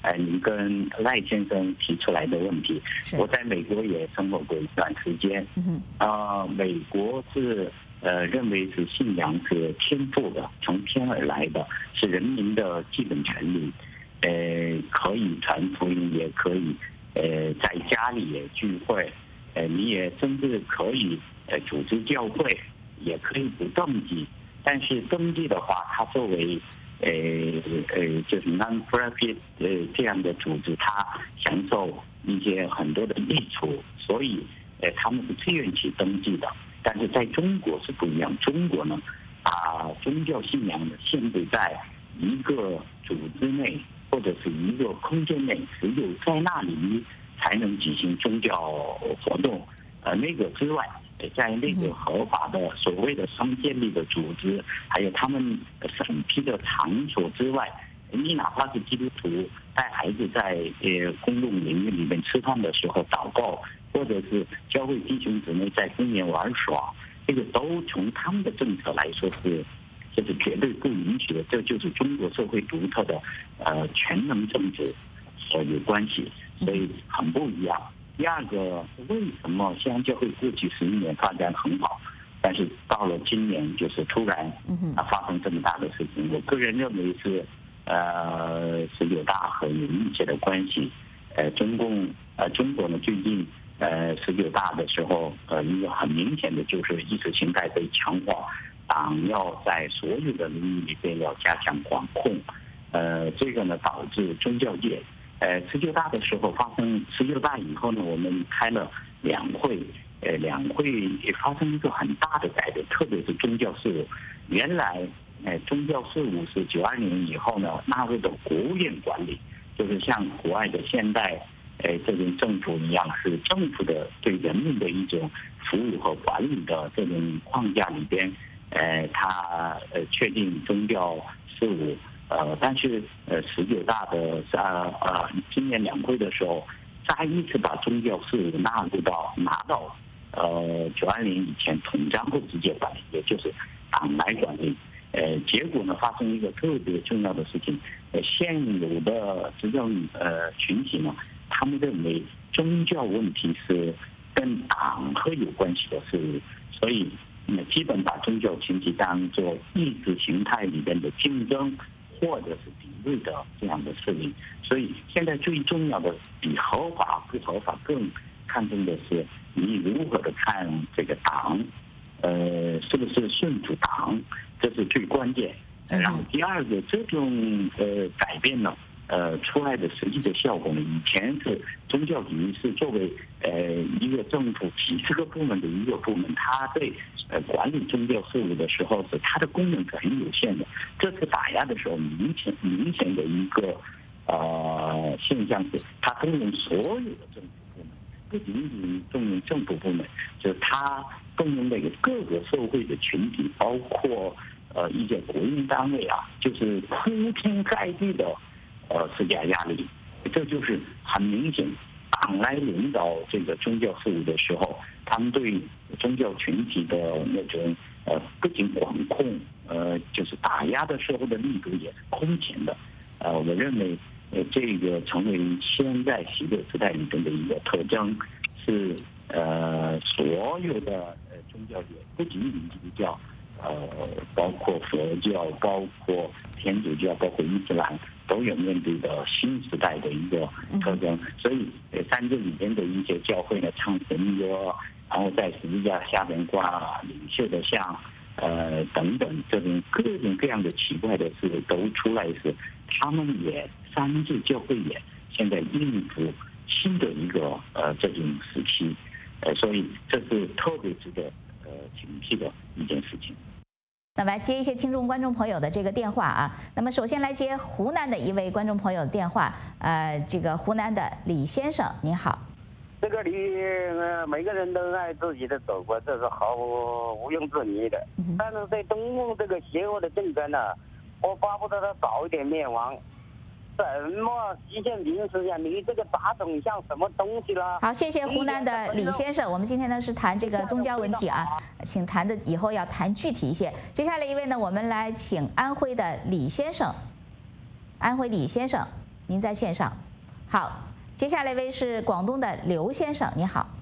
你跟赖先生提出来的问题，我在美国也生活过一段时间。美国是认为是信仰是天赋的，从天而来的，是人民的基本权利。可以传福音，也可以在家里也聚会，你也甚至可以组织教会，也可以不登记。但是登记的话，它作为就是 non-profit 这样的组织，它享受一些很多的益处，所以他们是自愿去登记的。但是在中国是不一样，中国呢把宗教信仰限制在一个组织内或者是一个空间内，只有在那里才能举行宗教活动。那个之外，在那个合法的所谓的商建立的组织，还有他们审批的场所之外，你哪怕是基督徒带孩子在公共领域里面吃饭的时候祷告，或者是教会弟兄姊妹在公园玩耍，这个都从他们的政策来说是绝对不允许的。这就是中国社会独特的全能政治所有关系，所以很不一样。第二个，为什么西安教会过去11年发展很好，但是到了今年就是突然发生这么大的事情？我个人认为是19大和有密切的关系。中国呢最近19大的时候，一个很明显的就是意识形态被强化，党要在所有的领域里边要加强管控。这个呢导致宗教界。19大的时候发生，19大以后呢，我们开了两会，两会发生一个很大的改变，特别是宗教事务。原来，宗教事务是92年以后呢纳入的国务院管理，就是像国外的现代这种政府一样，是政府的对人民的一种服务和管理的这种框架里边，它确定宗教事务。但是19大的今年两会的时候，再一次把宗教事务拿到92年以前统战后直接管理，也就是党来管理。结果呢发生一个特别重要的事情，现有的执政群体呢，他们认为宗教问题是跟党和有关系的事物，所以基本把宗教群体当作意识形态里边的竞争或者是敌对的这样的势力。所以现在最重要的比合法不合法更看重的是你如何的看这个党，是不是顺服党，这是最关键。然后第二个，这种改变呢，出来的实际的效果呢，以前是宗教局是作为一个政府几十个部门的一个部门，它对管理宗教事务的时候是它的功能是很有限的。这次打压的时候，明显的一个现象是，它动用所有的政府部门，不仅仅动用政府部门，就是它动用的各个社会的群体，包括一些国营单位啊，就是铺天盖地的施加压力。这就是很明显，党来领导这个宗教事务的时候，他们对宗教群体的那种不仅管控，就是打压的时候的力度也是空前的。我认为这个成为现在习旧时代里边的一个特征，是所有的宗教界，不仅仅基督教，包括佛教，包括天主教，包括伊斯兰，都有面对的新时代的一个特征。所以三这里边的一些教会呢，唱神歌，然后在十字架下边挂领袖的像，等等，这种各种各样的奇怪的事都出来时，他们也三自教会也现在应付新的一个这种时期，所以这是特别值得警惕的一件事情。 那么来接一些听众观众朋友的这个电话啊。那么首先来接湖南的一位观众朋友的电话，这个湖南的李先生，您好。 这个每个人都爱自己的祖国，这是毫无庸置疑的。但是对中共这个邪恶的政权呢，我巴不得它早一点灭亡。什么习近平思想，你这个打肿像什么东西了？ 好，谢谢湖南的李先生。我们今天呢是谈这个宗教问题啊，请谈的以后要谈具体一些。接下来一位呢，我们来请安徽的李先生。安徽李先生， 您在线上。好，接下来一位是广东的刘先生，你好。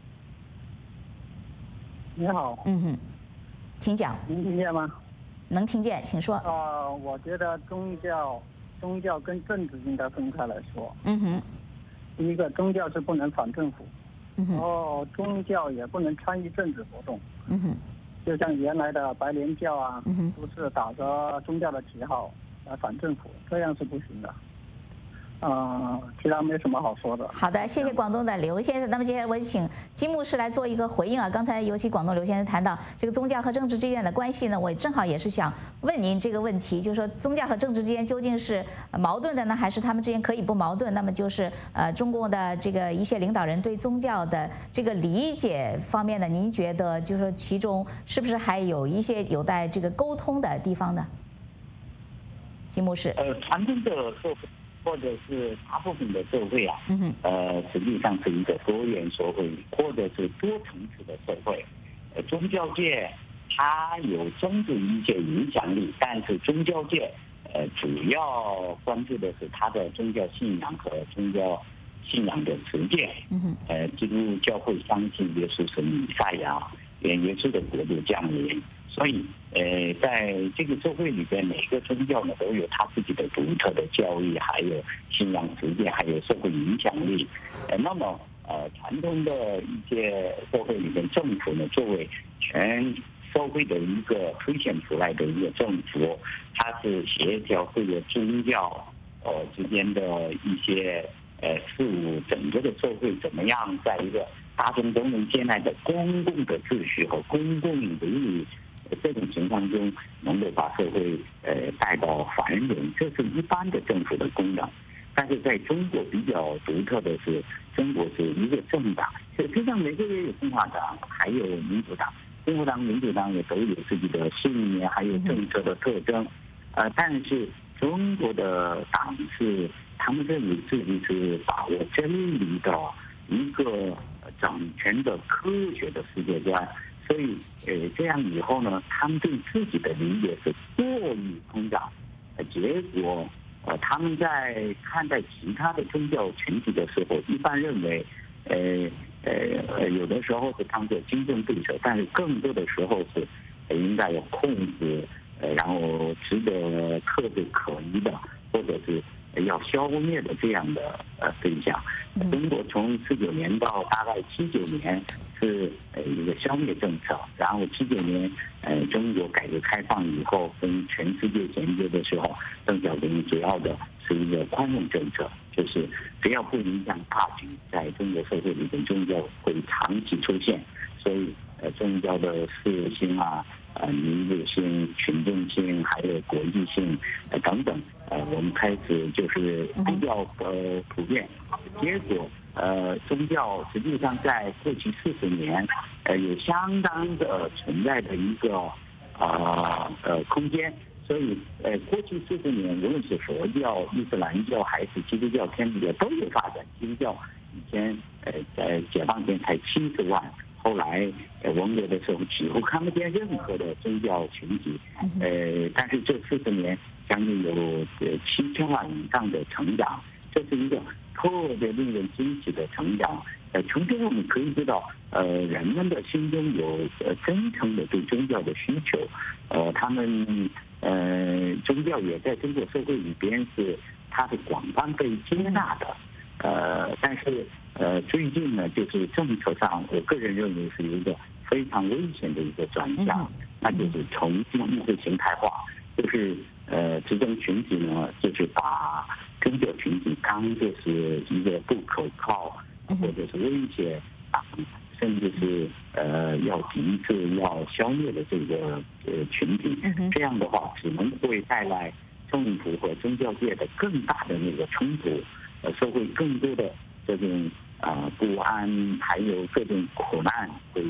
你好。 请讲。 能听见吗？ 能听见，请说。 我觉得宗教跟政治应该分开来说。第一个，宗教是不能反政府。宗教也不能参与政治活动。就像原来的白莲教啊，都是打着宗教的旗号来反政府，这样是不行的。其他没什么好说的。 好的，谢谢广东的刘先生。那么接下来我请金牧师来做一个回应啊。刚才尤其广东刘先生谈到这个宗教和政治之间的关系呢，我正好也是想问您这个问题，就是说宗教和政治之间究竟是矛盾的呢，还是他们之间可以不矛盾？那么就是中共的这个一些领导人对宗教的这个理解方面呢，您觉得就是说其中是不是还有一些有待这个沟通的地方呢？金牧师。 传统的社会或者是大部分的社会啊，实际上是一个多元社会，或者是多层次的社会。宗教界它有政治一些影响力，但是宗教界主要关注的是它的宗教信仰和宗教信仰的实践。基督教会相信耶稣是弥赛亚，耶稣的国度降临。所以，在这个社会里边，每个宗教呢都有他自己的独特的教义，还有信仰实践，还有社会影响力。那么，传统的一些社会里边，政府呢作为全社会的一个推选出来的一个政府，它是协调各个宗教之间的一些事务，整个的社会怎么样，在一个大众都能接纳的公共的秩序和公共利益这种情况中，能够把社会带到繁荣，这是一般的政府的功能。但是在中国比较独特的是，中国是一个政党，实际上美国也有共和党，还有民主党，共和党、民主党也都有自己的信念，还有政策的特征。但是中国的党是他们认为自己是把握真理的一个整全的科学的世界观。所以，这样以后呢，他们对自己的理解是过于膨胀，结果，他们在看待其他的宗教群体的时候，一般认为，有的时候是当作竞争对手，但是更多的时候是应该有控制，然后值得特别可疑的，或者是要消灭的这样的对象。中国从19年到大概79年是一个消灭政策，然后79年中国改革开放以后跟全世界衔接的时候，邓小平主要的是一个宽容政策，就是只要不影响大局，在中国社会里面宗教会长期出现，所以宗教的适性啊、民主性、群众性，还有国际性等等，我们开始就是比较普遍。结果宗教实际上在过去40年有相当的存在的一个空间。所以过去40年，无论是佛教、伊斯兰教还是基督教、天主教都有发展。基督教以前在解放前才70万。后来文革的时候几乎看不见任何的宗教群体，但是这40年将近有7000万以上的成长，这是一个特别令人惊喜的成长。从这我们可以知道，人们的心中有真诚的对宗教的需求，他们宗教也在中国社会里边是它是广泛被接纳的，但是。最近呢，就是政策上，我个人认为是一个非常危险的一个转向，那就是重新意识形态化，就是执政群体呢，就是把宗教群体当作是一个不可靠或者是威胁甚至是要抵制、要消灭的这个群体，这样的话只能会带来政府和宗教界的更大的那个冲突，社会更多的这种不安，还有各种苦难会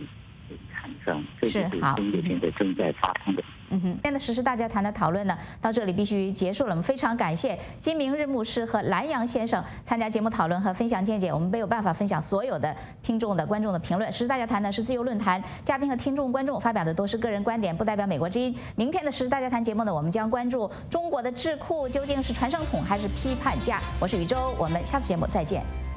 产生，这就是中国现在正在发生的。 今天的时事大家谈的讨论呢，到这里必须结束了。我们非常感谢金明日牧师和蓝洋先生参加节目讨论和分享见解。我们没有办法分享所有的听众的观众的评论。时事大家谈呢是自由论坛，嘉宾和听众观众发表的都是个人观点，不代表美国之音。明天的时事大家谈节目呢，我们将关注中国的智库究竟是传声筒还是批判家。我是宇宙，我们下次节目再见。